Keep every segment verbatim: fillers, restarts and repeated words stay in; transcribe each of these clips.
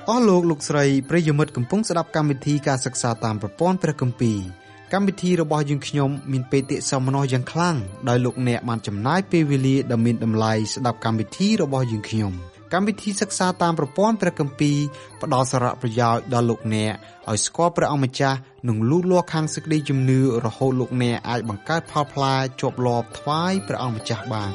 អស់លោកលោកស្រីប្រិយមិត្តកំពុងស្ដាប់កម្មវិធីការសិក្សាតាមប្រព័ន្ធព្រះគម្ពីរកម្មវិធីរបស់យើងខ្ញុំមានបេតិសោមនស្សយ៉ាងខ្លាំងដោយលោកអ្នកបានចំណាយពេលវេលាដ៏មានតម្លៃស្ដាប់កម្មវិធីរបស់យើងខ្ញុំកម្មវិធីសិក្សាតាមប្រព័ន្ធព្រះគម្ពីរផ្ដល់សារៈប្រយោជន៍ដល់លោកអ្នកឲ្យស្គាល់ព្រះអង្គម្ចាស់និងលូតលាស់ខាងសេចក្តីជំនឿរហូតលោកអ្នកអាចបង្កើតផលផ្លែជាប់លាប់ថ្វាយព្រះអង្គម្ចាស់បាន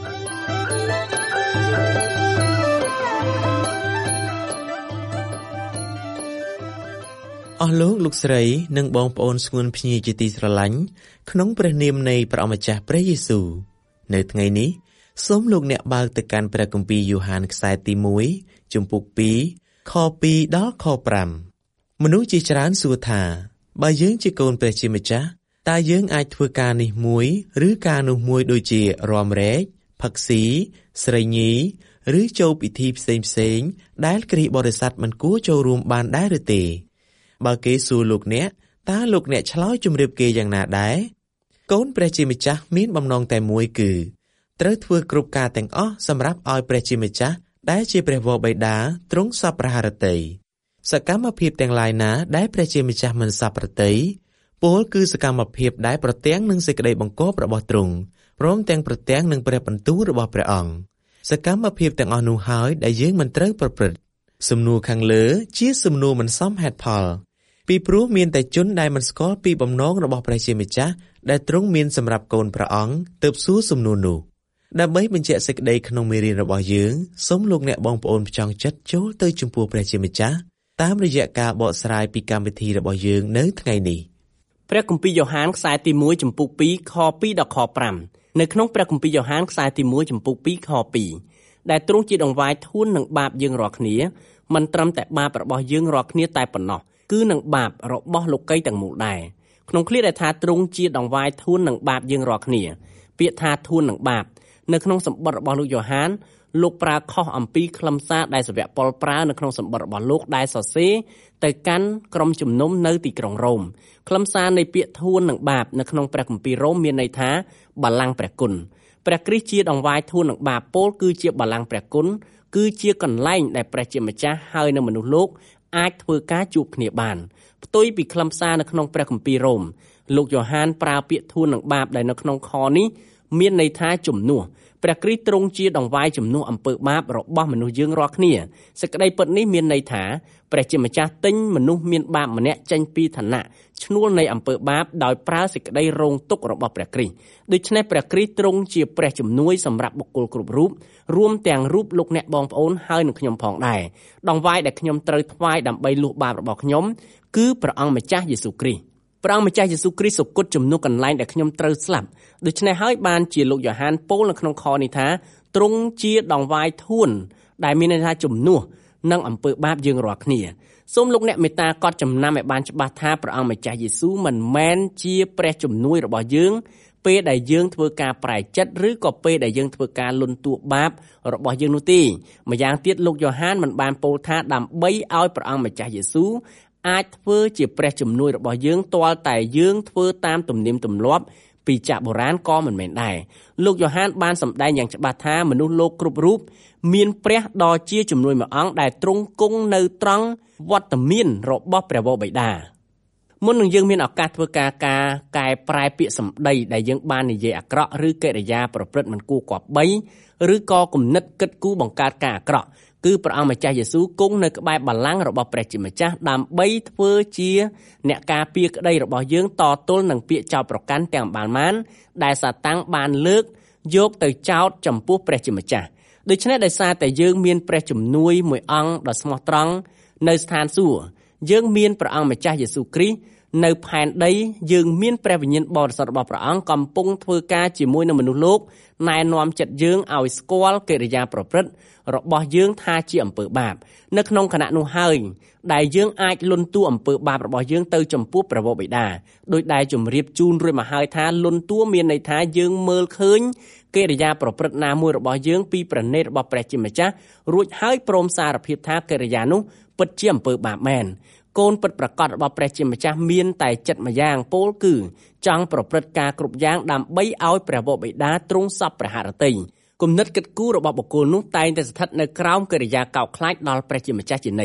អស់លោកលោកស្រីនិងបងប្អូនស្ងួនភ្ញៀជាទីស្រឡាញ់ក្នុងព្រះនាមនៃព្រះអម្ចាស់ព្រះយេស៊ូវនៅថ្ងៃនេះសូមលោកអ្នកបើកទៅកាន់ព្រះគម្ពីរយ៉ូហានខ្សែទីមួយជំពូកពីរខពីរដល់ខប្រាំមនុស្សជាច្រើនសួរថាបើយើងជាកូនព្រះជាម្ចាស់តើយើងអាចធ្វើការនេះមួយឬការនោះមួយដូចជារាំរែកផឹកស៊ីស្រីញីឬចូលពិធីផ្សេងផ្សេងដែលគ្រីស្ទបរិស័ទមិនគួរចូលរួមបានដែរឬទេបើគេសួរលោកអ្នកតើលោកអ្នកឆ្លើយជម្រាបគេយ៉ាងណាដែរកូនព្រះជាម្ចាស់មានបំណងតែមួយគឺត្រូវធ្វើគ្រប់ការទាំងអស់សម្រាប់ឲ្យព្រះជាម្ចាស់ដែលជាព្រះវរបិតាទ្រង់សប្បុរហឫទ័យសកម្មភាពទាំងឡាយណាដែលព្រះជាម្ចាស់មិនសប្បុរហឫទ័យពោលគឺសកម្មភាពដែលប្រទាំងនឹងសេចក្តីបង្គាប់របស់ទ្រង់ព្រមទាំងប្រទាំងនឹងព្រះបន្ទូលរបស់ព្រះអង្គសកម្មភាពទាំងអស់នោះហើយដែលយើងមិនត្រូវប្រព្រឹត្តសំណួរខាងលើជាសំណួរមិនសមហេតុផលពីព្រោះមានតែជនដែលមិនស្គាល់ពីបំណងរបស់ព្រះជាម្ចាស់ដែលទ្រង់មានសម្រាប់កូនព្រះអង្គទើបសួរសំណួរនោះដើម្បីបញ្ជាក់សេចក្តីក្នុងមេរៀនរបស់យើងសូមលោកអ្នកបងប្អូនផ្ចង់ចិត្តចូលទៅចំពោះព្រះជាម្ចាស់តាមរយៈការបកស្រាយពីកម្មវិធីរបស់យើងនៅថ្ងៃនេះព្រះគម្ពីរយ៉ូហានខ្សែទីមួយចំពុកពីរខពីរដល់ខប្រាំនៅក្នុងព្រះគម្ពីរយ៉ូហានខ្សែទីមួយចំពុកពីរខពីរដែលទ្រង់ជាដង្វាយធួននឹងបាបយើងរាល់គ្នាមិនត្រឹមតែបាបរបស់យើងរាល់គ្នាតែប៉ុណ្ណោះគឺនឹងបាបរបស់លោកីទាំងមូលដែរក្នុងឃ្លាដែលថាទ្រង់ជាដង្វាយធួននឹងបាបយើងរាល់គ្នាពាក្យថាធួននឹងបាបនៅក្នុងសម្បត្តិរបស់លោកយ៉ូហានលោកប្រើខុសអំពីខ្លឹមសារដែលសាវកប៉ុលប្រើនៅក្នុងសម្បត្តិរបស់លោកដែលសរសេរទៅកាន់ក្រុមជំនុំនៅទីក្រុងរ៉ូមខ្លឹមសារនៃពាក្យធួននឹងបាបនៅក្នុងព្រះគម្ពីររ៉ូមមានន័យថាបល្ល័ង្កព្រះគុណព្រះគ្រីស្ទជាដង្វាយធួននឹងបាបពោលគឺជាបល្ល័ង្កព្រះគុណគឺជាកន្លែងដែលព្រះជាម្ចាស់ហើយនៅមនុស្សលោកអាចធ្វើការជួបគ្នាបានផ្ទុយពីខ្លឹមសារនៅក្នុងព្រះគម្ពីររ៉ូមលោកយ៉ូហានប្រើពាក្យធួននឹងបាបដែលនៅក្នុងខនេះមានន័យថាជំនួសព្រះគ្រីស្ទទ្រង់ជាដង្វាយជំនួសអំពើបាបរបស់មនុស្សយើងរាល់គ្នាសេចក្តីពិតនេះមានន័យថាព្រះជាម្ចាស់ទិញមនុស្សមានបាបម្នាក់ចេញពីឋានៈឈ្នួលនៃអំពើបាបដោយប្រើសេចក្តីរងទុក្ខរបស់ព្រះគ្រីស្ទដូច្នេះព្រះគ្រីស្ទទ្រង់ជាព្រះជំនួយសម្រាប់បុគ្គលគ្រប់រូបរួមទាំងរូបលោកអ្នកបងប្អូនហើយនឹងខ្ញុំផងដែរដង្វាយដែលខ្ញុំត្រូវថ្វាយដើម្បីលុះបាបរបស់ខ្ញុំគឺព្រះអង្គម្ចាស់យេស៊ូវគ្រីស្ទព្រះអង្គម្ចាស់យេស៊ូវគ្រីស្ទសុគតជំនួសកន្លែងដែលខ្ញុំត្រូវស្លាប់ដូច្នេះហើយបានជាលោកយ៉ូហានពោលនៅក្នុងខនេះថាទ្រង់ជាដង្វាយធួនដែលមានន័យថាជំនួសនឹងអំពើបាបយើងរាល់គ្នាសូមលោកអ្នកមេត្តាកត់ចំណាំឲ្យបានច្បាស់ថាព្រះអង្គម្ចាស់យេស៊ូវមិនមែនជាព្រះជំនួយរបស់យើងពេលដែលយើងធ្វើការប្រែចិត្តឬក៏ពេលដែលយើងធ្វើការលន់តួបាបរបស់យើងនោះទេម្យ៉ាងទៀតលោកយ៉ូហានមិនបានពោលថាដើម្បីឲ្យព្រះអង្គម្ចាស់យេស៊ូវអាចធ្វើជាព្រះជំនួយរបស់យើងទាល់តែយើងធ្វើតាមទំនៀមទម្លាប់ពីចាក់បុរាណក៏មិនមែនដែរលោកយ៉ូហានបានសម្ដែងយ៉ាងច្បាស់ថាមនុស្សលោកគ្រប់រូបមានព្រះដ៏ជាជំនួយមួយអង្គដែលទ្រង់គង់នៅត្រង់វត្តមានរបស់ព្រះវរបិតាមុននឹងយើងមានឱកាសធ្វើការការកែប្រែពាក្យសម្ដីដែលយើងបាននិយាយអាក្រក់ឬកិរិយាប្រព្រឹត្តមិនគួរគប្បីឬក៏គំនិតគិតគូរបង្កើតការអាក្រក់គឺព្រះអង្គម្ចាស់យេស៊ូវគង់នៅក្បែរបល្ល័ង្ករបស់ព្រះជាម្ចាស់ដើម្បីធ្វើជាអ្នកការពារក្តីរបស់យើងតទល់នឹងពាក្យចោទប្រកាន់ទាំងបានមានដែលសាតាំងបានលើកយកទៅចោទចំពោះព្រះជាម្ចាស់ដូច្នេះដោយសារតែយើងមានព្រះជំនួយមួយអង្គដ៏ស្មោះត្រង់នៅស្ថានសួគ៌យើងមានព្រះអង្គម្ចាស់យេស៊ូវគ្រីស្ទនៅផែនដីយើងមានព្រះវិញ្ញាណបរិសុទ្ធរបស់ព្រះអង្គកំពុងធ្វើការជាមួយនឹងមនុស្សលោកណែនាំចិត្តយើងឲ្យស្គាល់កិរិយាប្រព្រឹត្តរបស់យើងថាជាអំពើបាបនៅក្នុងខណៈនោះហើយដែលយើងអាចលន់តួអំពើបាបរបស់យើងទៅចំពោះព្រះវរបិតាដោយដែលជម្រាបជូនរួចមកហើយថាលន់តួមានន័យថាយើងមើលឃើញកិរិយាប្រព្រឹត្តណាមួយរបស់យើងពីព្រះនេត្ររបស់ព្រះជាម្ចាស់រួចហើយព្រមសារភាពថាកិរិយានោះពិតជាអំពើបាបមែនកូនពិតប្រាកដរបស់ព្រះជាម្ចាស់មានតែចិត្តមួយយ៉ាងពោលគឺចង់ប្រព្រឹត្តការគ្រប់យ៉ាងដើម្បីឲ្យព្រះវរបិតាទ្រង់សប្បុរហឫទ័យគំនិតគិតគូររបស់បុគ្គលនោះតែងតែស្ថិតនៅក្រោមកិរិយាកោតខ្លាចដល់ព្រះជាម្ចាស់ជានិច្ច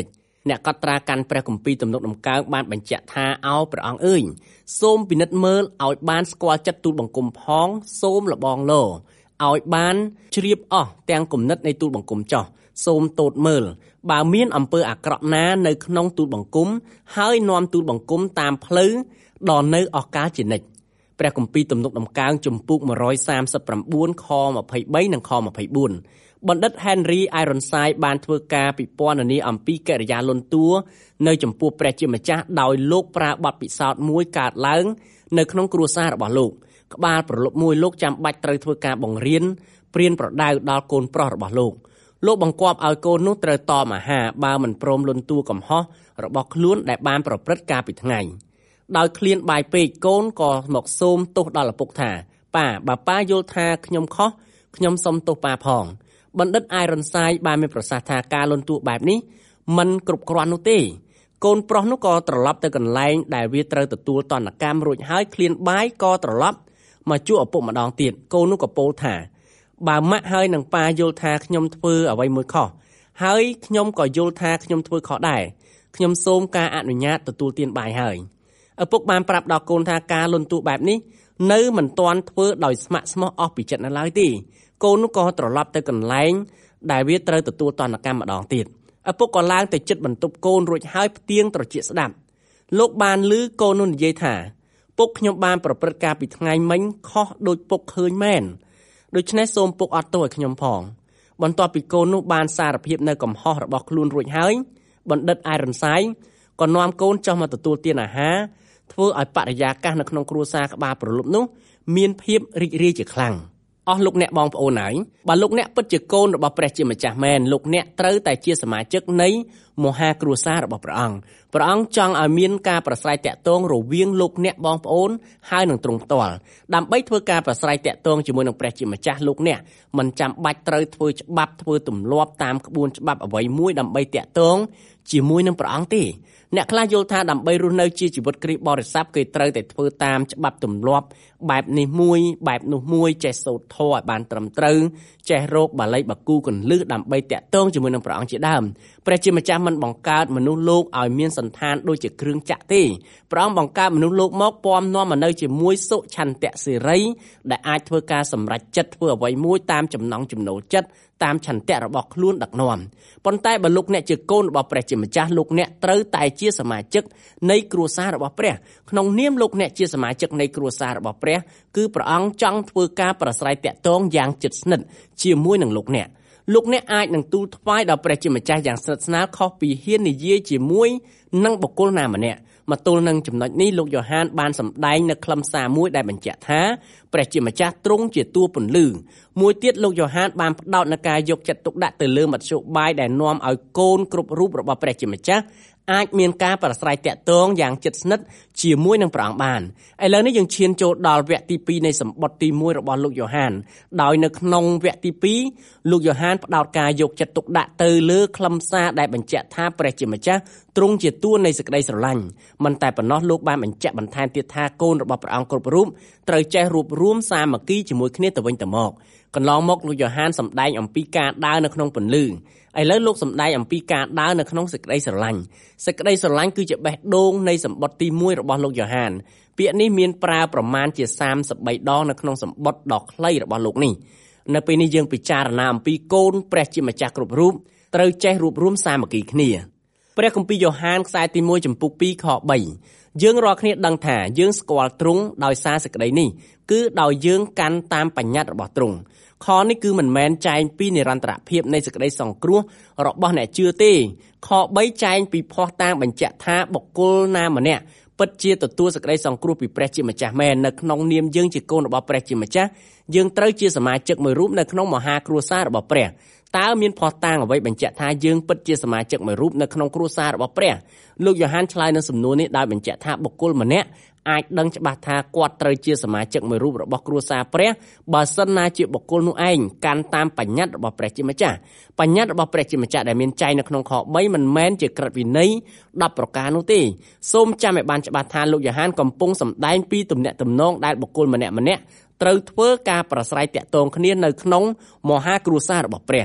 អ្នកកត់ត្រាកាន់ព្រះគម្ពីរទំនុកដំកើងបានបញ្ជាក់ថាអោព្រះអង្គអើយសូមពិនិត្យមើលឲ្យបានស្គាល់ចិត្តទូលបង្គំផងសូមលបងលោឲ្យបានជ្រាបអស់ទាំងគំនិតនៃទូលបង្គំចោះសូមតូតមើលបើមានអំពើអាក្រក់ណានៅក្នុងទូលបង្គំហើយនាំទូលបង្គំតាមផ្លូវដល់នៅអស់កាលជានិច្ចព្រះគម្ពីរទំនុកដំកើងជំពូកone thirty-nineខtwenty-threeនិងខtwenty-fourបណ្ឌិត Henry Ironside បានធ្វើការពិពណ៌នាអំពីកិរិយាលន់តួនៅចំពោះព្រះជាម្ចាស់ដោយលោកប្រើបទពិសោធន៍មួយកើតឡើងនៅក្នុងគ្រួសាររបស់លោកក្បាលប្រលប់មួយលោកចាំបាច់ត្រូវធ្វើការបង្រៀនព្រានប្រដៅដល់កូនប្រុសរបស់លោកលោកបង្គាប់ឲ្យកូននោះត្រូវតមអាហារបើមិនព្រមលន់តួកំហុសរបស់ខ្លួនដែលបានប្រព្រឹត្តកាលពីថ្ងៃដោយឃ្លានបាយពេកកូនក៏មកសូមទោសដល់ឪពុកថាប៉ាបើប៉ាយល់ថាខ្ញុំខុសខ្ញុំសុំទោសប៉ាផងបណ្ឌិត Ironside បានមានប្រសាសន៍ថាការលន់តួបែបនេះมันគ្រប់គ្រាន់នោះទេកូនប្រុសនោះក៏ត្រឡប់ទៅកន្លែងដែលវាត្រូវទទួលទណ្ឌកម្មរួចហើយឃ្លានបាយក៏ត្រឡប់មកជួបឪពុកម្ដងទៀតកូននោះក៏ពោលថាបើម៉ាក់ហើយនឹងប៉ាយល់ថាខ្ញុំធ្វើអ្វីមួយខុសហើយខ្ញុំក៏យល់ថាខ្ញុំធ្វើខុសដែរខ្ញុំសូមការអនុញ្ញាតទទួលទានបាយហើយឪពុកបានប្រាប់ដល់កូនថាការលន់តួបែបនេះនៅមិនទាន់ធ្វើដោយស្ម័គ្រស្មោះអស់ពីចិត្តនៅឡើយទេកូននោះក៏ត្រឡប់ទៅកន្លែងដែលវាត្រូវទទួលទណ្ឌកម្មម្ដងទៀតឪពុកក៏ឡើងទៅជិតបន្ទប់កូនរួចហើយផ្ទៀងត្រចៀកស្ដាប់លោកបានឮកូននោះនិយាយថាពុកខ្ញុំបានប្រព្រឹត្តការពីថ្ងៃមិញខុសដូចពុកឃើញមែនដូច្នេះសូមពុកអត់ទោសឲ្យខ្ញុំផងបន្ទាប់ពីកូននោះបានសារភាពនៅកំហុសរបស់ខ្លួនរួចហើយបណ្ឌិត Ironside ក៏នាំកូនចុះមកទទួលទានអាហារធ្វើឲ្យបរិយាកាសនៅក្នុងគ្រួសារក្បាលប្រលប់នោះមានភាពរីករាយជាខ្លាំងអស់លោកអ្នកបងប្អូនហើយបើលោកអ្នកពិតជាកូនរបស់ព្រះជាម្ចាស់មែនលោកអ្នកត្រូវតែជាសមាជិកនៃមហាគ្រួសាររបស់ព្រះអង្គព្រះអង្គចង់ឲ្យមានការប្រស្រ័យតាក់ទងរវាងលោកអ្នកបងប្អូនហើយនឹងទ្រង់ផ្ទាល់ដើម្បីធ្វើការប្រស្រ័យតាក់ទងជាមួយនឹងព្រះជាម្ចាស់លោកអ្នកមិនចាំបាច់ត្រូវធ្វើច្បាប់ធ្វើទម្លាប់តាមក្បួនច្បាប់អ្វីមួយដើម្បីតាក់ទងជាមួយនឹងព្រះអង្គទេអ្នកខ្លះយល់ថាដើម្បីរស់នៅជាជីវិតគ្រីស្ទបរិស័ទគេត្រូវតែធ្វើតាមច្បាប់ទម្លាប់បែបនេះមួយបែបនោះមួយចេះសូត្រធម៌ឲ្យបានត្រឹមត្រូវចេះរកបាលីបកូកន្លឹះដើម្បីតាក់ទងជាមួយនឹងព្រះអង្គជាដើមព្រះជាម្ចាស់មិនបង្កើតមនុស្សលោកឲ្យមានសន្តានដូចជាគ្រឿងចក្រទេព្រះអង្គបង្កើតមនុស្សលោកមកពំនាំមកនៅជាមួយសុឆន្ទៈសេរីដែលអាចធ្វើការសម្រេចចិត្តធ្វើអ្វីមួយតាមចំណង់ចំណូលចិត្តតាមឆន្ទៈរបស់ខ្លួនដឹកនាំប៉ុន្តែបើលោកអ្នកជាកូនរបស់ព្រះជាម្ចាស់លោកអ្នកត្រូវតែជាសមាជិកនៃគ្រួសាររបស់ព្រះក្នុងនាមលោកអ្នកជាសមាជិកនៃគ្រួសាររបស់ព្រះគឺព្រះអង្គចង់ធ្វើការប្រស្រ័យតាក់ទងយ៉ាងជិតស្និទ្ធជាមួយនឹងលោកអ្នកលោកអ្នកអាចនឹងទូលថ្វាយដល់ព្រះជាម្ចាស់យ៉ាងស្និទ្ធស្នាលខុសពីហ៊ាននិយាយជាមួយនឹងបុគ្គលណាម្នាក់មកទល់នឹងចំណុចនេះលោកយ៉ូហានបានសម្ដែងនៅខ្លឹមសារមួយដែលបញ្ជាក់ថាព្រះជាម្ចាស់ទ្រង់ជាតួពន្លឺមួយទៀតលោកយ៉ូហានបានផ្ដោតនៅការយកចិត្តទុកដាក់ទៅលើមធ្យោបាយដែលនាំឲ្យកូនគ្រប់រូបរបស់ព្រះជាម្ចាស់អាចមានការប្រស្រ័យតាក់ទងយ៉ាងជិតស្និទ្ធជាមួយនឹងព្រះអង្គបានឥឡូវនេះយើងឈានចូលដល់វគ្គទីtwoនៃសម្បត្តិទីoneរបស់លោកយ៉ូហានដោយនៅក្នុងវគ្គទីtwoលោកយ៉ូហានផ្ដោតការយកចិត្តទុកដាក់ទៅលើខ្លឹមសារដែលបញ្ជាក់ថាព្រះជាម្ចាស់ទ្រង់ជាតួនៃសេចក្តីស្រឡាញ់មិនតែប៉ុណ្ណោះលោកបានបញ្ជាក់បន្ថែមទៀតថាកូនរបស់ព្រះអង្គគ្រប់រូបត្រូវចេះរួបរวมសាមគ្គីជាមួយគ្នាទៅវិញទៅមកកន្លងមកលោកយ៉ូហានសម្ដែងអំពីការដើរនៅក្នុងពន្លឺឥឡូវលោកសម្ដែងអំពីការដើរនៅក្នុងសេចក្តីស្រឡាញ់សេចក្តីស្រឡាញ់គឺជាបេះដូងនៃសម្បត្តិទីoneរបស់លោកយ៉ូហានពាក្យនេះមានប្រើប្រមាណជាthirty-threeដងនៅក្នុងសម្បត្តិដ៏ខ្លីរបស់លោកនេះនៅពេលនេះយើងពិចារណាអំពីកូនព្រះជាម្ចាស់គ្រប់រូបត្រូវចេះរួបរวมសាមគ្គីគ្នាព្រះគម្ពីរយ៉ូហានខ្សែទីoneចំពុកtwoខthreeយើងរាល់គ្នាដឹងថាយើងស្គាល់ទ្រង់ដោយសារសេចក្តីនេះគឺដោយយើងកាន់តាមបញ្ញត្តិរបស់ទ្រង់ខនេះគឺមិនមែនចែងពីនិរន្តរភាពនៃសេចក្តីសង្គ្រោះរបស់អ្នកជឿទេខthreeចែងពីភស្តុតាងបញ្ជាក់ថាបុគ្គលណាម្នាក់ពិតជាទទួលសេចក្តីសង្គ្រោះពីព្រះជាម្ចាស់មែននៅក្នុងនាមយើងជាកូនរបស់ព្រះជាម្ចាស់យើងត្រូវជាសមាជិកមួយរូបនៅក្នុងមហាគ្រួសាររបស់ព្រះតើមានភស្តុតាងអ្វីបញ្ជាក់ថាយើងពិតជាសមាជិកមួយរូបនៅក្នុងគ្រួសាររបស់ព្រះលោកយ៉ូហានឆ្លើយនឹងសំណួរនេះដោយបញ្ជាក់ថាបុគ្គលម្នាក់អាចដឹងច្បាស់ថាគាត់ត្រូវជាសមាជិកមួយរូបរបស់គ្រួសារព្រះបើសិនណាជាបុគ្គលនោះឯងកាន់តាមបញ្ញត្តិរបស់ព្រះជាម្ចាស់បញ្ញត្តិរបស់ព្រះជាម្ចាស់ដែលមានចែងនៅក្នុងខthreeមិនមែនជាក្រឹតវិន័យtenប្រការនោះទេសូមចាំឲ្យបានច្បាស់ថាលោកយ៉ូហានកំពុងសម្ដែងពីទំនាក់ទំនងដែលបុគ្គលម្នាក់ម្នាក់ត្រូវធ្វើការប្រស្រ័យតាក់ទងគ្នានៅក្នុងមហាគ្រួសាររបស់ព្រះ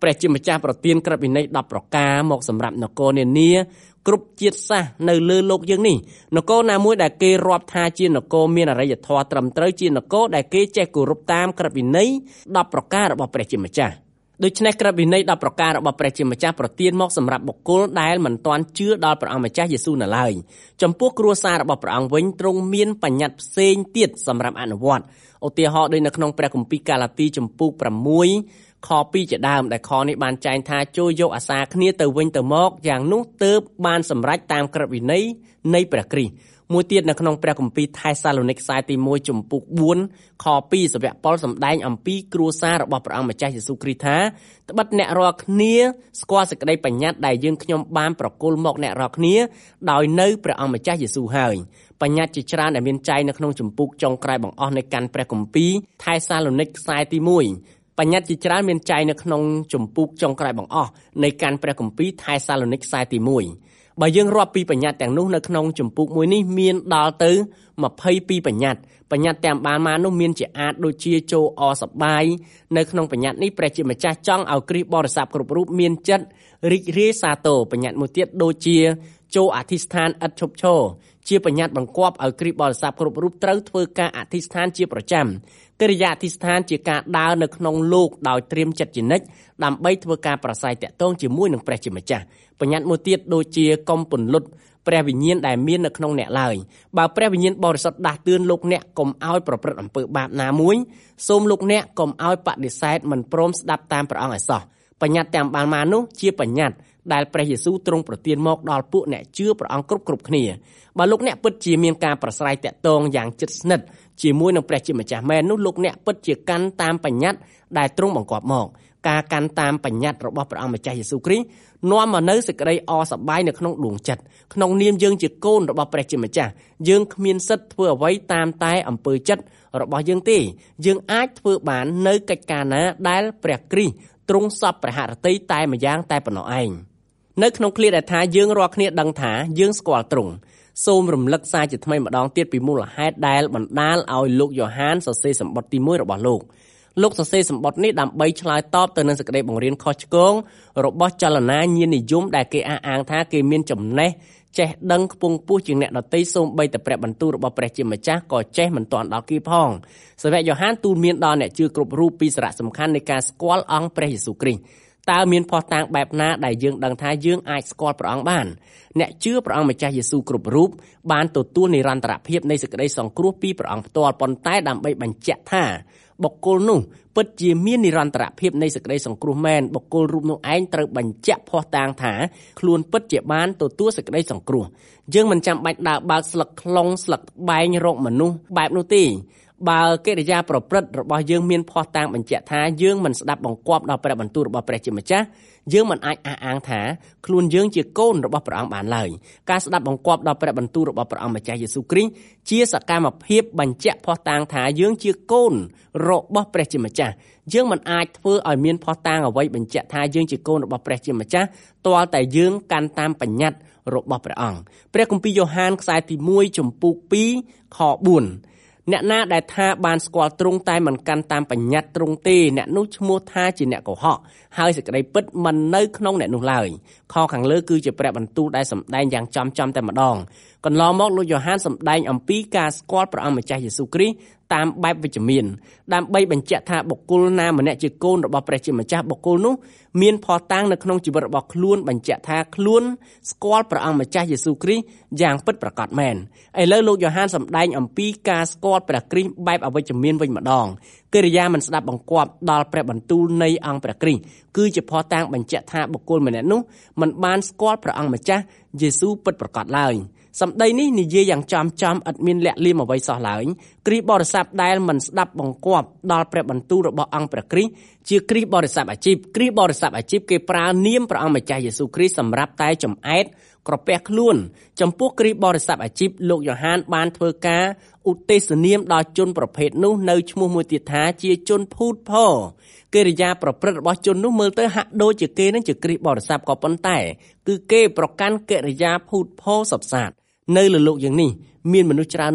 ព្រះជាម្ចាស់ប្រទានក្រឹតវិន័យ10ប្រការមកសម្រាប់នគរនានាគ្រប់ជាតិសាសន៍នៅលើโลกយើងនេះនគរណាមួយដែលគេរាប់ថាជានគរមានអរិយធម៌ត្រឹមត្រូវជានគរដែលគេចេះគោរពតាមក្រឹតវិន័យ10ប្រការរបស់ព្រះជាម្ចាស់ដូច្នេះក្រឹតវិន័យ10ប្រការរបស់ព្រះជាម្ចាស់ប្រទានមកសម្រាប់បុគ្គលដែលមិនទាន់ជឿដល់ព្រះអង្គម្ចាស់យេស៊ូវនៅឡើយចំពោះគ្រួសាររបស់ព្រះអង្គវិញទ្រង់មានបញ្ញត្តិផ្សេងទៀតសម្រាប់អនុវត្តឧទាហរណ៍ដូចនៅក្នុងព្រះគម្ពីរកាឡាទីជំពូក6ខ2ជាដើមដែលខនេះបានចែងថាចូលយកអាសាគ្នាទៅវិញទៅមកយ៉ាងនោះទើបបានសម្រេចតាមក្រឹតវិន័យនៃព្រះគ្រីស្ទមួយទៀតនៅក្នុងព្រះគម្ពីរថេសាឡូនីកខ្សែទី1ជំពូក4ខ2សាវកប៉ុលសម្ដែងអំពីគ្រួសាររបស់ព្រះអង្គម្ចាស់យេស៊ូវគ្រីស្ទថាត្បិតអ្នករាល់គ្នាស្គាល់សេចក្តីបញ្ញត្តិដែលយើងខ្ញុំបានប្រគល់មកអ្នករាល់គ្នាដោយនៅព្រះអង្គម្ចាស់យេស៊ូវហើយបញ្ញត្តិជាច្រើនដែលមានចែងនៅក្នុងជំពូកចុងក្រោយបង្អស់នៃកាន់ព្រះគម្ពីរថេសាឡូនីកខ្សែទី1បញ្ញត្តិជាច្រើនមានចែងនៅក្នុងជំពូកចុងក្រោយបង្អស់នៃកាន់ព្រះគម្ពីរថេសាឡូនីកខ្សែទី1បើយើងរាប់ពីបញ្ញត្តិទាំងនោះនៅក្នុងជំពូកមួយនេះមានដល់ទៅម្ភៃពីរបញ្ញត្តិបញ្ញត្តិទាំងបានមកនោះមានជាអាចដូចជាចូលអសប្បាយនៅក្នុងបញ្ញត្តិនេះព្រះជាម្ចាស់ចង់ឲ្យគ្រីស្ទបរិស័ទគ្រប់រូបមានចិត្តរីករាយសាទរបញ្ញត្តិមួយទៀតដូចជាចូលអធិស្ឋានឥតឈប់ឈរជាបញ្ញត្តិបង្គាប់ឲ្យគ្រីស្ទបរិស័ទគ្រប់រូបត្រូវធ្វើការអធិស្ឋានជាប្រចាំកិរិយាអធិស្ឋានជាការដើរនៅក្នុងโลกដោយត្រៀមចិត្តជានិច្ចដើម្បីធ្វើការប្រស័យតាក់ទងជាមួយនឹងព្រះជាម្ចាស់បញ្ញត្តិមួយទៀតដូចជាកុំពន្លត់ព្រះវិញ្ញាណដែលមាននៅក្នុងអ្នកឡើយបើព្រះវិញ្ញាណបរិសុទ្ធដាស់តឿនលោកអ្នកកុំឲ្យប្រព្រឹត្តអំពើបាបណាមួយសូមលោកអ្នកកុំឲ្យបដិសេធមិនព្រមស្ដាប់តាមព្រះអង្គឲ្យសោះបញ្ញត្តិទាំងបានមកនោះជាបញ្ញត្តិដែលព្រះយេស៊ូវទ្រង់ប្រទានមកដល់ពួកអ្នកជឿព្រះអង្គគ្រប់គ្រប់គ្នាបើលោកអ្នកពិតជាមានការប្រស្រ័យតាក់ទងយ៉ាងជិតស្និទ្ធជាមួយនឹងព្រះជាម្ចាស់មែននោះលោកអ្នកពិតជាកាន់តាមបញ្ញត្តិដែលទ្រង់បង្គាប់មកការកាន់តាមបញ្ញត្តិរបស់ព្រះអង្គម្ចាស់យេស៊ូវគ្រីស្ទនាំមកនូវសេចក្តីអសប្បាយនៅក្នុងដួងចិត្តក្នុងនាមយើងជាកូនរបស់ព្រះជាម្ចាស់យើងគ្មានសិទ្ធិធ្វើអ្វីតាមតែអំពើចិត្តរបស់យើងទេយើងអាចធ្វើបាននៅកិច្ចការណាដែលព្រះគ្រីស្ទទ្រង់សពព្រះហឫទ័យតែម្យ៉ាងតែប៉ុណ្ណោះឯងនៅក្នុងឃ្លាដែលថាយើងរាល់គ្នាដឹងថាយើងស្គាល់ទ្រង់សូមរំលឹកសារជាថ្មីម្ដងទៀតពីមូលហេតុដែលបណ្ដាលឲ្យលោកយ៉ូហានសរសេរសម្បត្តិទី1របស់លោកលោកសរសេរសម្បត្តិនេះដើម្បីឆ្លើយតបទៅនឹងសេចក្តីបង្រៀនខុសឆ្គងរបស់ចលនាញាណនិយមដែលគេអះអាងថាគេមានចំណេះចេះដឹងខ្ពង់ខ្ពស់ជាងអ្នកដទៃសូម្បីតែព្រះបន្ទូលរបស់ព្រះជាម្ចាស់ក៏ចេះមិនទាន់ដល់គេផងសាវកយ៉ូហានទូលមានដល់អ្នកជឿគ្រប់រូបពីសារៈសំខាន់នៃការស្គាល់អង្គព្រះយេស៊ូវគ្រីស្ទតើមានភ័ស្តុតាងបែបណាដែលយើងដឹងថាយើងអាចស្គាល់ព្រះអង្គបានអ្នកជឿព្រះអង្គម្ចាស់យេស៊ូវគ្រប់រូបបានទទួលនិរន្តរភាពនៃសេចក្តីសង្គ្រោះពីព្រះអង្គផ្ទាល់ប៉ុន្តែដើម្បីបញ្ជាក់ថាបុគ្គលនោះពិតជាមាននិរន្តរភាពនៃសេចក្តីសង្គ្រោះមែនបុគ្គលរូបនោះឯងត្រូវបញ្ជាក់ភ័ស្តុតាងថាខ្លួនពិតជាបានទទួលសេចក្តីសង្គ្រោះយើងមិនចាំបាច់ដើរបើកស្លឹកខ្លុងស្លឹកបែងរកមនុស្សបែបនោះទេបើកិរិយាប្រព្រឹត្តរបស់យើងមានភ័ស្តុតាងបញ្ជាក់ថាយើងមិនស្ដាប់បង្គាប់ដល់ព្រះបន្ទូលរបស់ព្រះជាម្ចាស់យើងមិនអាចអះអាងថាខ្លួនយើងជាកូនរបស់ព្រះអង្គបានឡើយការស្ដាប់បង្គាប់ដល់ព្រះបន្ទូលរបស់ព្រះអង្គម្ចាស់យេស៊ូវគ្រីស្ទជាសកម្មភាពបញ្ជាក់ភ័ស្តុតាងថាយើងជាកូនរបស់ព្រះជាម្ចាស់យើងមិនអាចធ្វើឲ្យមានភ័ស្តុតាងអ្វីបញ្ជាក់ថាយើងជាកូនរបស់ព្រះជាម្ចាស់ទាល់តែយើងកាន់តាមបញ្ញត្តិរបស់ព្រះអង្គព្រះគម្ពីរយ៉ូហានខ្សែទី1ជំពូក2ខ4អ្នកណាដែលថាបានស្គាល់ទ្រង់តែមិនកាន់តាមបញ្ញត្តិទ្រង់ទេអ្នកនោះឈ្មោះថាជាអ្នកកុហកហើយសេចក្តីពិតមិននៅក្នុងអ្នកនោះឡើយខខាងលើគឺជាព្រះបន្ទូលដែលសម្ដែងយ៉ាងចំចំតែម្ដងកន្លងមកលោកយ៉ូហានសម្ដែងអំពីការស្គាល់ព្រះអង្គម្ចាស់យេស៊ូវគ្រីស្ទតាមបែបវិជ្ជមានដើម្បីបញ្ជាក់ថាបុគ្គលណាម្នាក់ជាកូនរបស់ព្រះជាម្ចាស់បុគ្គលនោះមានភ័ស្តុតាងនៅក្នុងជីវិតរបស់ខ្លួនបញ្ជាក់ថាខ្លួនស្គាល់ព្រះអង្គម្ចាស់យេស៊ូវគ្រីស្ទយ៉ាងពិតប្រាកដមែនឥឡូវលោកយ៉ូហានសម្ដែងអំពីការស្គាល់ព្រះគ្រីស្ទបែបអវិជ្ជមានវិញម្ដងកិរិយាមិនស្ដាប់បង្គាប់ដល់ព្រះបន្ទូលនៃអង្គព្រះគ្រីស្ទគឺជាភ័ស្តុតាងបញ្ជាក់ថាបុគ្គលម្នាក់នោះមិនបានស្គាល់ព្រះអង្គម្ចាស់យេស៊ូវពិតប្រាកដឡើយសម្ដីនេះនិយាយយ៉ាងចំចំឥតមានលាក់លៀមអ្វីសោះឡើយគ្រីស្ទបរិស័ទដែលមិនស្ដាប់បង្គាប់ដល់ព្រះបន្ទូលរបស់អង្គព្រះគ្រីស្ទជាគ្រីស្ទបរិស័ទអាជីពគ្រីស្ទបរិស័ទអាជីពគេប្រើនាមព្រះអង្គម្ចាស់យេស៊ូវគ្រីស្ទសម្រាប់តែចំអែតក្រពះខ្លួនចំពោះគ្រីស្ទបរិស័ទអាជីពលោកយ៉ូហានបានធ្វើការឧទ្ទេសនាមដល់ជនប្រភេទនោះនៅឈ្មោះមួយទៀតថាជាជនភូតភរកិរិយាប្រព្រឹត្តរបស់ជននោះមើលទៅហាក់ដូចជាគេនឹងជាគ្រីស្ទបរិស័ទក៏ប៉ុន្តែគឺគេប្រកាន់កិរិយាភូតភរសុទ្ធសាធនៅលើលោកយ៉ាងនេះមានមនុស្សច្រើនណាស់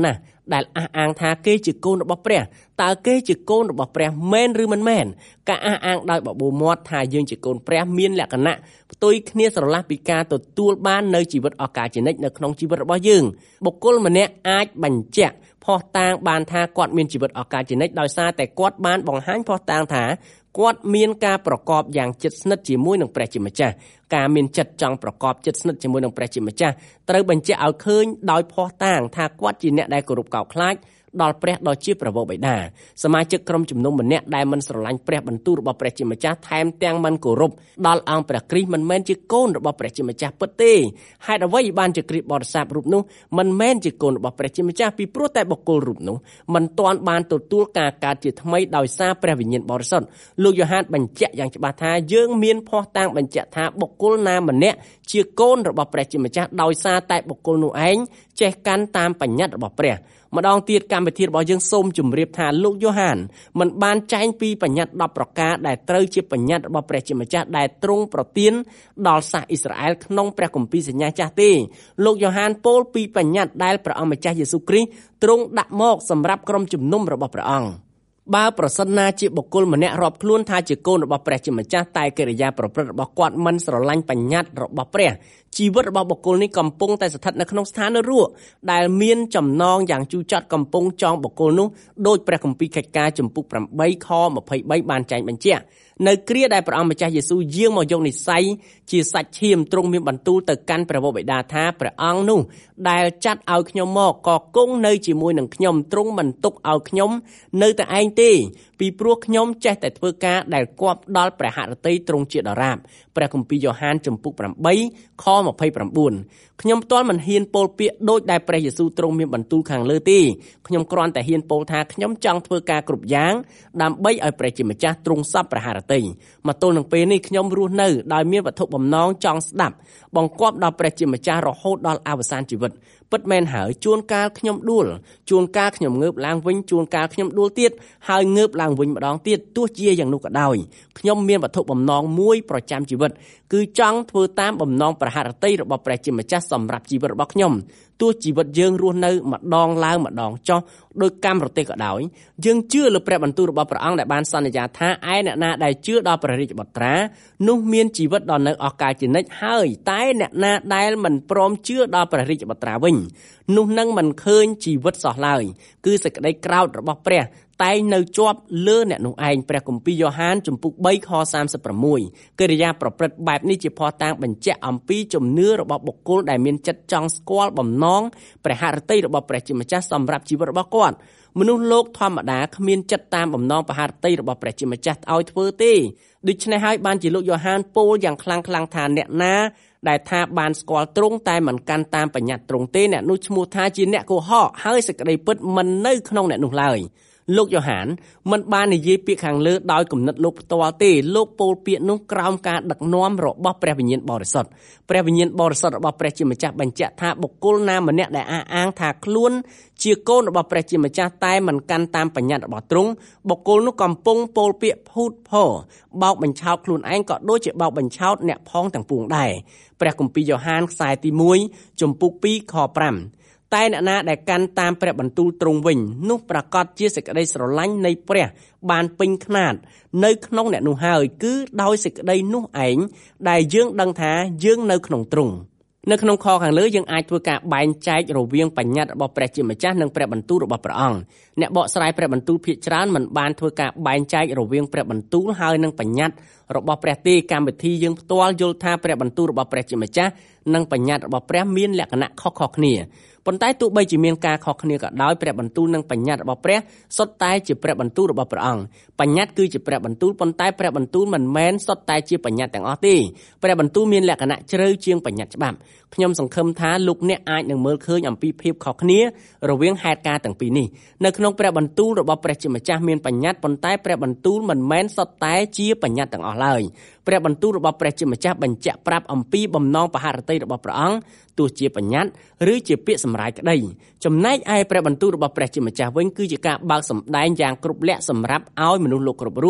ដែលអះអាងថាគេជាកូនរបស់ព្រះតើគេជាកូនរបស់ព្រះមែនឬមិនមែនការអះអាងដោយបបួលមាត់ថាយើងជាកូនព្រះមានលក្ខណៈផ្ទុយគ្នាស្រឡះពីការទទួលបាននៅជីវិតអកាជានិច្ចនៅក្នុងជីវិតរបស់យើងបុគ្គលម្នាក់អាចបញ្ជាក់ភស្តុតាងបានថាគាត់មានជីវិតអកាជានិច្ចដោយសារតែគាត់បានបង្ហាញភស្តុតាងថាគាត់មានការប្រកបយ៉ាងជិតស្និទ្ធជាមួយនឹងព្រះជាម្ចាស់ការមានចិត្តចង់ប្រកបជិតស្និទ្ធជាមួយនឹងព្រះជាម្ចាស់ត្រូវបញ្ជាក់ឲ្យឃើញដោយភស្តុតាងថាគាត់ជាអ្នកដែលគោរពកោតខ្លាចដល់ព្រះដ៏ជាព្រះវរបិតាសមាជិកក្រុមជំនុំម្នាក់ដែលមិនស្រឡាញ់ព្រះបន្ទូលរបស់ព្រះជាម្ចាស់ថែមទាំងមិនគោរពដល់អង្គព្រះគ្រីស្ទមិនមែនជាកូនរបស់ព្រះជាម្ចាស់ពិតទេហេតុអ្វីបានជាគ្រីស្ទបរិស័ទរូបនោះមិនមែនជាកូនរបស់ព្រះជាម្ចាស់ពីព្រោះតែបុគ្គលរូបនោះមិនទាន់បានទទួលការកើតជាថ្មីដោយសារព្រះវិញ្ញាណបរិសុទ្ធលោកយ៉ូហានបញ្ជាក់យ៉ាងច្បាស់ថាយើងមានភស្តុតាងបញ្ជាក់ថាបុគ្គលណាម្នាក់ជាកូនរបស់ព្រះជាម្ចាស់ដោយសារតែបុគ្គលនោះឯងចេះកាន់តាមបញ្ញត្តិរបស់ព្រះម្ដងទៀតកម្មវិធីរបស់យើងសូមជម្រាបថាលោកយ៉ូហានមិនបានចែងពីបញ្ញត្តិដប់ប្រការដែលត្រូវជាបញ្ញត្តិរបស់ព្រះជាម្ចាស់ដែលទ្រង់ប្រទានដល់សាសអ៊ីស្រាអែលក្នុងព្រះគម្ពីរសញ្ញាចាស់ទេលោកយ៉ូហានពោលពីបញ្ញត្តិដែលព្រះអង្គម្ចាស់យេស៊ូវគ្រីស្ទទ្រង់ដាក់មកសម្រាប់ក្រុមជំនុំរបស់ព្រះអង្គបើប្រសិនណាជាបុគ្គលម្នាក់រាប់ខ្លួនថាជាកូនរបស់ព្រះជាម្ចាស់តែកិរិយាប្រព្រឹត្តរបស់គាត់មិនស្រឡាញ់បញ្ញត្តិរបស់ព្រះជីវិតរបស់បុគ្គលនេះកំពុងតែស្ថិតនៅក្នុងស្ថាននរកដែលមានចំណងយ៉ាងជូរចត់កំពុងចងបុគ្គលនោះដោយព្រះគម្ពីរកិច្ចការជំពូកប្រាំបីខម្ភៃបីបានចែងបញ្ជាក់នៅគ្រាដែលព្រះអង្គម្ចាស់យេស៊ូវយាងមកយកនិស្ស័យជាសាច់ឈាមទ្រង់មានបន្ទូលទៅកាន់ព្រះវរបិតាថាព្រះអង្គនោះដែលចាត់ឲ្យខ្ញុំមកក៏គង់នៅជាមួយនឹងខ្ញុំទ្រង់មិនទុកឲ្យខ្ញុំនៅតែឯងទេពីព្រោះខ្ញុំចេះតែធ្វើការដែលគប់ដល់ព្រះហឫទ័យទ្រង់ជាដរាបព្រះគម្ពីរយ៉ូហានជំពូកប្រាំបីខម្ភៃប្រាំបួនខ្ញុំផ្ទាល់មិនហ៊ានពោលពាក្យដូចដែលព្រះយេស៊ូវទ្រង់មានបន្ទូលខាងលើទេខ្ញុំគ្រាន់តែហ៊ានពោលថាខ្ញុំចង់ធ្វើការគ្រប់យ៉ាងដើម្បីឲ្យព្រះជាម្ចាស់ទ្រង់សពព្រះហឫទ័យមកទល់នឹងពេលនេះខ្ញុំរស់នៅដោយមានវត្ថុបំណងចង់ស្ដាប់បង្គាប់ដល់ព្រះជាម្ចាស់រហូតដល់អវសានជីវិតពិតមែនហើយជួនកាលខ្ញុំដួលជួនកាលខ្ញុំងើបឡើងវិញជួនកាលខ្ញុំដួលទៀតហើយងើបឡើងវិញម្ដងទៀតទោះជាយ៉ាងនោះក៏ដោយខ្ញុំមានវត្ថុបំណងមួយប្រចាំជីវិតគឺចង់ធ្វើតាមបំណងព្រះហឫទ័យរបស់ព្រះជាម្ចាស់សម្រាប់ជីវិតរបស់ខ្ញុំទោះជីវិតយើងរស់នៅម្ដងឡើងម្ដងចុះដោយកម្មប្រទេសក៏ដោយយើងជឿលើព្រះបន្ទូលរបស់ព្រះអង្គដែលបានសន្យាថាឯអ្នកណាដែលជឿដល់ព្រះរាជបុត្រានោះមានជីវិតដល់នៅអកាលជានិច្ចហើយតែអ្នកណាដែលមិនព្រមជឿដល់ព្រះរាជបុត្រាវិញនោះនឹងមិនឃើញជីវិតសោះឡើយគឺសេចក្តីក្រោធរបស់ព្រះតែងនៅជាប់លើអ្នកនោះឯងព្រះគម្ពីរយ៉ូហានជំពូកបីខសាមសិបប្រាំមួយកិរិយាប្រព្រឹត្តបែបនេះជាភស្តុតាងបញ្ជាក់អំពីជំនឿរបស់បុគ្គលដែលមានចិត្តចង់ស្គាល់បំណងព្រះហឫទ័យរបស់ព្រះជាម្ចាស់សម្រាប់ជីវិតរបស់គាត់មនុស្សលោកធម្មតាគ្មានចិត្តតាមបំណងព្រះហឫទ័យរបស់ព្រះជាម្ចាស់ឲ្យធ្វើទេដូច្នេះហើយបានជាលោកយ៉ូហានពោលយ៉ាងខ្លាំងៗថាអ្នកណាដែលថាបានស្គាល់ទ្រង់តែមិនកាន់តាមបញ្ញត្តិទ្រង់ទេអ្នកនោះឈ្មោះថាជាអ្នកកុហកហើយសេចក្តីពិតមិននៅក្នុងអ្នកនោះឡើយលោកយ៉ូហានមិនបាននិយាយពាក្យខាងលើដោយគំនិតលោកផ្ទាល់ទេលោកពោលពាក្យនោះក្រោមការដឹកនាំរបស់ព្រះវិញ្ញាណបរិសុទ្ធព្រះវិញ្ញាណបរិសុទ្ធរបស់ព្រះជាម្ចាស់បញ្ជាក់ថាបុគ្គលណាម្នាក់ដែលអះអាងថាខ្លួនជាកូនរបស់ព្រះជាម្ចាស់តែមិនកាន់តាមបញ្ញត្តិរបស់ទ្រង់បុគ្គលនោះកំពុងពោលពាក្យភូតភរបោកបញ្ឆោតខ្លួនឯងក៏ដូចជាបោកបញ្ឆោតអ្នកផងទាំងពួងដែរព្រះគម្ពីរយ៉ូហានខ្សែទីមួយជំពូកពីរខប្រាំតែអ្នកណាដែលកាន់តាមព្រះបន្ទូលទ្រង់វិញនោះប្រកាសជាសេចក្តីស្រឡាញ់នៃព្រះបានពេញខ្នាតនៅក្នុងអ្នកនោះហើយគឺដោយសេចក្តីនោះឯងដែលយើងដឹងថាយើងនៅក្នុងទ្រង់នៅក្នុងខខាងលើយើងអាចធ្វើការបែងចែករវាងបញ្ញត្តិរបស់ព្រះជាម្ចាស់និងព្រះបន្ទូលរបស់ព្រះអង្គអ្នកបកស្រាយព្រះបន្ទូលភាគច្រើនមិនបានធ្វើការបែងចែករវាងព្រះបន្ទូលហើយនិងបញ្ញត្តិរបស់ព្រះទេកម្មវិធីយើងផ្ទាល់យល់ថាព្រះបន្ទូលរបស់ព្រះជាម្ចាស់និងបញ្ញត្តិរបស់ព្រះមានលក្ខណៈខុសៗគ្នាប៉ុន្តែទោះបីជាមានការខុសគ្នាក៏ដោយព្រះបន្ទូលនិងបញ្ញត្តិរបស់ព្រះសុទ្ធតែជាព្រះបន្ទូលរបស់ព្រះអង្គបញ្ញត្តិគឺជាព្រះបន្ទូលប៉ុន្តែព្រះបន្ទូលមិនមែនសុទ្ធតែជាបញ្ញត្តិទាំងអស់ទេព្រះបន្ទូលមានលក្ខណៈជ្រៅជាងបញ្ញត្តិច្បាប់ខ្ញុំសង្ឃឹមថាលោកអ្នកអាចនឹងមើលឃើញអំពីភាពខុសគ្នារវាងហេតុការណ៍ទាំងពីរនេះនៅក្នុងព្រះបន្ទូលរបស់ព្រះជាម្ចាស់មានបញ្ញត្តិប៉ុន្តែព្រះបន្ទូលមិនមែនសុទ្ធតែជាបញ្ញត្តិទាំងអស់ឡើយព្រះបន្ទូលរបស់ព្រះជាម្ចាស់បញ្ជាក់ប្រាប់អំពីបំណងបហារតីរបស់ព្រះអង្គទោះជាបញ្ញត្តិឬជាពាក្យសម្រាយក្តីចំណែកឯព្រះបន្ទូលរបស់ព្រះជាម្ចាស់វិញគឺជាការបើកសម្ដែងយ៉ាងគ្រប់លក្ខសម្រាប់ឲ្យមនុស្សលោកគ្រប់រូប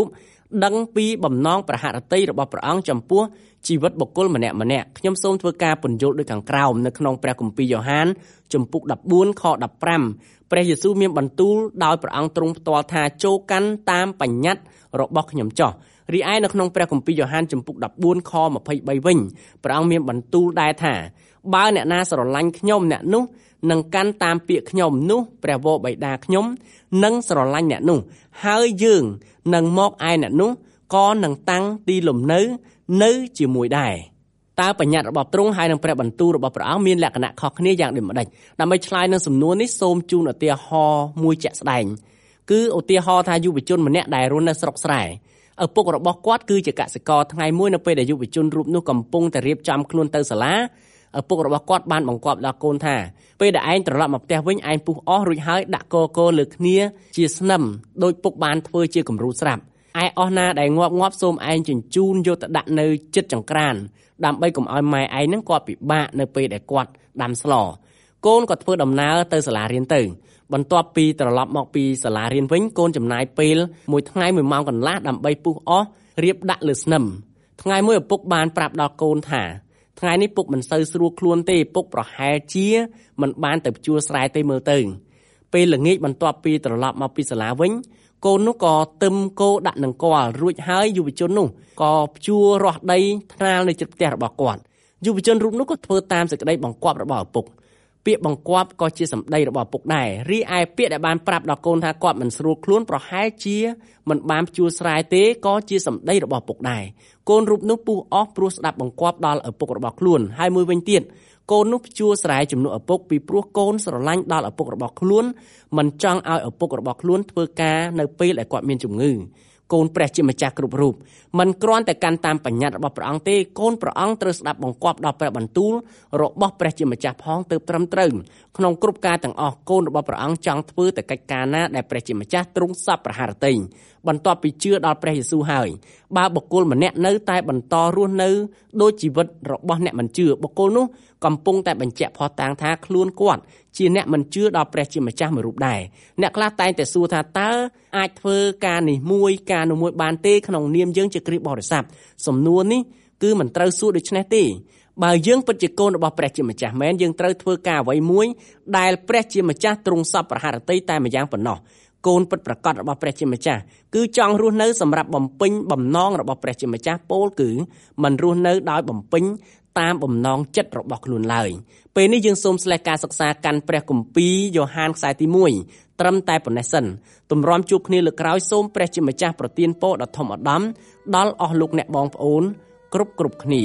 ដឹងពីបំណងប្រហារតីរបស់ព្រះអង្គចំពោះជីវិតបុគ្គលម្នាក់ម្នាក់ខ្ញុំសូមធ្វើការពន្យល់ដូចខាងក្រោមនៅក្នុងព្រះគម្ពីរយ៉ូហានជំពូកដប់បួនខដប់ប្រាំព្រះយេស៊ូវមានបន្ទូលដោយព្រះអង្គទ្រង់ផ្ទាល់ថាចូលកាន់តាមបញ្ញត្តិរបស់ខ្ញុំចោះរីឯនៅក្នុងព្រះគម្ពីរយ៉ូហានជំពូកដប់បួនខម្ភៃបីវិញព្រះអង្គមានបន្ទូលដែរថាបើអ្នកណាស្រឡាញ់ខ្ញុំអ្នកនោះនឹងកាន់តាមពាក្យខ្ញុំនោះព្រះវរបិតាខ្ញុំនឹងស្រឡាញ់អ្នកនោះហើយយើងនឹងមកឯអ្នកនោះក៏នឹងតាំងទីលំនៅនៅជាមួយដែរតើបញ្ញត្តិរបស់ទ្រង់ហើយនឹងព្រះបន្ទូលរបស់ព្រះអង្គមានលក្ខណៈខុសគ្នាយ៉ាងដូចម្តេចដើម្បីឆ្លើយនឹងសំណួរនេះសូមជូនឧទាហរណ៍មួយជាក់ស្ដែងគឺឧទាហរណ៍ថាយុវជនម្នាក់ដែលរស់នៅស្រុកស្រែឪពុករបស់គាត់គឺជាកសិករថ្ងៃមួយនៅពេលដែលយុវជនរូបនោះកំពុងតែរៀបចំខ្លួនទៅសាលាឪពុករបស់គាត់បានបង្គាប់ដល់កូនថាពេលដែលឯងត្រឡប់មកផ្ទះវិញឯងពុះអស់រួចហើយដាក់កកលើគ្នាជាស្នឹមដោយពុកបានធ្វើជាគំរូស្រាប់ឯអស់ណាដែលងាប់ងាប់សូមឯងជញ្ជូនយកទៅដាក់នៅចិត្តចង្ក្រានដើម្បីកុំឲ្យម៉ែឯងនឹងគាត់ពិបាកនៅពេលដែលគាត់ដាំស្លកូនក៏ធ្វើដំណើរទៅសាលារៀនទៅបន្ទាប់ពីត្រឡប់មកពីសាលារៀនវិញកូនចំណាយពេលមួយថ្ងៃមួយម៉ោងកន្លះដើម្បីពុះអស់រៀបដាក់លើស្នឹមថ្ងៃមួយឪពុកបានប្រាប់ដល់កូនថាថ្ងៃនេះពុកមិនសូវស្រួលខ្លួនទេពុកប្រហែលជាមិនបានទៅភ្ជួរស្រែទេមើលទៅពេលល្ងាចបន្ទាប់ពីត្រឡប់មកពីសាលាវិញកូននោះក៏ទឹមគោដាក់នឹងគាល់រួចហើយយុវជននោះក៏ភ្ជួររាស់ដីថ្នាលនៅជិតផ្ទះរបស់គាត់យុវជនរូបនោះក៏ធ្វើតាមសេចក្តីបង្គាប់របស់ឪពុកពាក្យបង្គាប់ក៏ជាសម្ដីរបស់ឪពុកដែររីឯពាក្យដែលបានប្រាប់ដល់កូនថាគាត់មិនស្រួលខ្លួនប្រហែលជាមិនបានភ្ជួរស្រែទេក៏ជាសម្ដីរបស់ឪពុកដែរកូនរូបនោះពុះអស់ព្រោះស្ដាប់បង្គាប់ដល់ឪពុករបស់ខ្លួនហើយមួយវិញទៀតកូននោះភ្ជួរស្រែជំនួសឪពុកពីព្រោះកូនស្រឡាញ់ដល់ឪពុករបស់ខ្លួនមិនចង់ឲ្យឪពុករបស់ខ្លួនធ្វើការនៅពេលដែលគាត់មានជំងឺកូនព្រះជាម្ចាស់គ្រប់រូបមិនគ្រាន់តែកាន់តាមបញ្ញត្តិរបស់ព្រះអង្គទេកូនព្រះអង្គត្រូវស្ដាប់បង្គាប់ដល់ព្រះបន្ទូលរបស់ព្រះជាម្ចាស់ផងទើបត្រឹមត្រូវក្នុងគ្រប់ការទាំងអស់កូនរបស់ព្រះអង្គចង់ធ្វើតែកិច្ចការណាដែលព្រះជាម្ចាស់ទ្រង់សពប្រហារតីបន្ទាប់ពីជឿដល់ព្រះយេស៊ូវហើយបើបុគ្គលម្នាក់នៅតែបន្តរស់នៅដោយជីវិតរបស់អ្នកមិនជឿបុគ្គលនោះកំពុងតែបញ្ជាក់ផុសតាងថាខ្លួនគាត់ជាអ្នកមិនជឿដល់ព្រះជាម្ចាស់មួយរូបដែរអ្នកខ្លះតែងតែសួរថាតើអាចធ្វើការនេះមួយការនោះមួយបានទេក្នុងនាមយើងជាគ្រីស្ទបរិស័ទសំណួរនេះគឺមិនត្រូវសួរដូច្នេះទេបើយើងពិតជាកូនរបស់ព្រះជាម្ចាស់មែនយើងត្រូវធ្វើការអ្វីមួយដែលព្រះជាម្ចាស់ទ្រង់សពប្រហារតីតែម្យ៉ាងប៉ុណ្ណោះកូនពិតប្រាកដរបស់ព្រះជាម្ចាស់គឺចង់រស់នៅសម្រាប់បំពេញបំណងរបស់ព្រះជាម្ចាស់ពោលគឺមិនរស់នៅដោយបំពេញតាមបំណងចិត្តរបស់ខ្លួនឡើយពេលនេះយើងសូមស្លេះការសិក្សាកាន់ព្រះគម្ពីរយ៉ូហានខ្សែទីមួយត្រឹមតែប៉ុណ្ណេះសិនទម្រាំជួបគ្នាលើកក្រោយសូមព្រះជាម្ចាស់ប្រទានពរដ៏ធំឧត្តមដល់អស់លោកអ្នកបងប្អូនគ្រប់គ្រប់គ្នា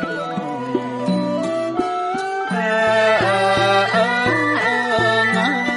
Hãy subscribe cho kênh Ghiền Mì Gõ để không bỏ lỡ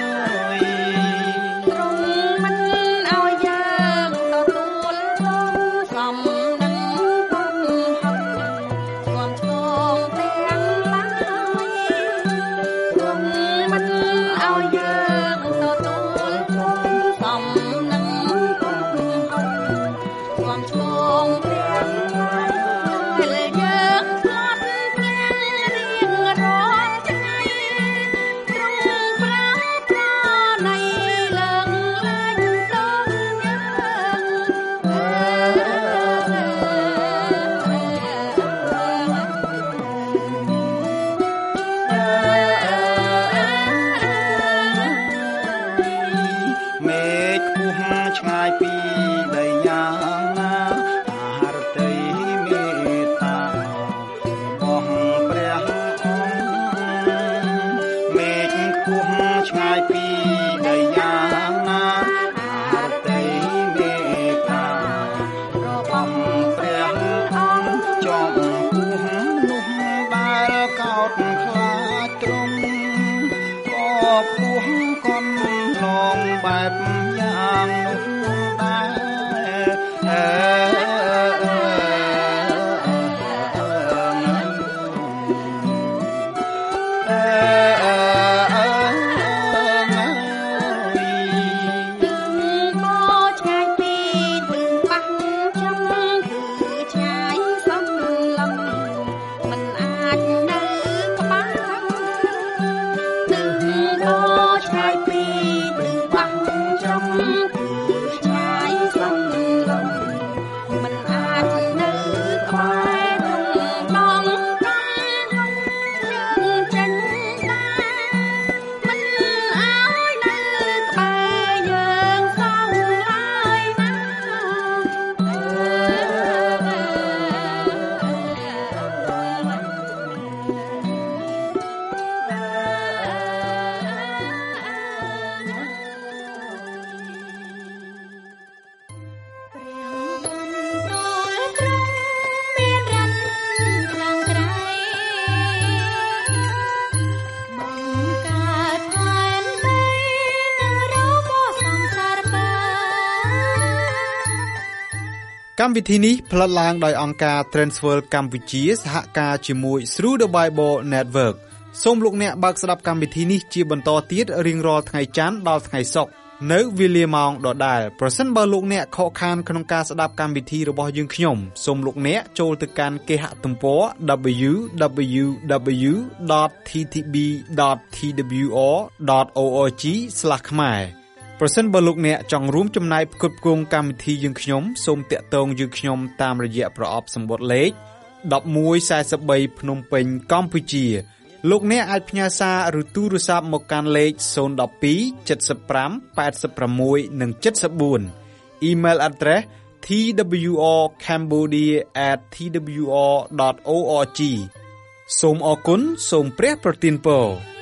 បែបយ៉ាងនោះកម្មវិធីនេះផ្លាត់ឡើងដោយអង្គការ Transworld កម្ពុជាសហការជាមួយ Through the Bible Network សូមលោកអ្នកបើកស្ដាប់កម្មវិធីនេះជាបន្តទៀតរៀងរាល់ថ្ងៃច័ន្ទដល់ថ្ងៃសុក្រនៅវេលាម៉ោងដដែលប្រសិនបើលោកអ្នកខកខានក្នុងការស្ដាប់កម្មវិធីរបស់យើងខ្ញុំសូមលោកអ្នកចូលទៅកាន់គេហទំព័រ double-u double-u double-u dot t t b dot t w r dot org ស្លាស ខ្មែរប្រសិនបើលោកអ្នកចង់រួមចំណែកផ្គត់ផ្គង់កម្មវិធីយើងខ្ញុំសូមតាក់ទងយើងខ្ញុំតាមរយៈប្រអប់សម្បត្តិលេខmột một bốn baភ្នំពេញកម្ពុជាលោកអ្នកអាចផ្ញើសារឬទូរស័ព្ទមកកាន់លេខศูนย์ หนึ่ง สอง เจ็ด ห้า แปด หก និង เจ็ด สี่ Email address t w r cambodia at t w r dot org សូមអរគុណសូមព្រះប្រទានពរ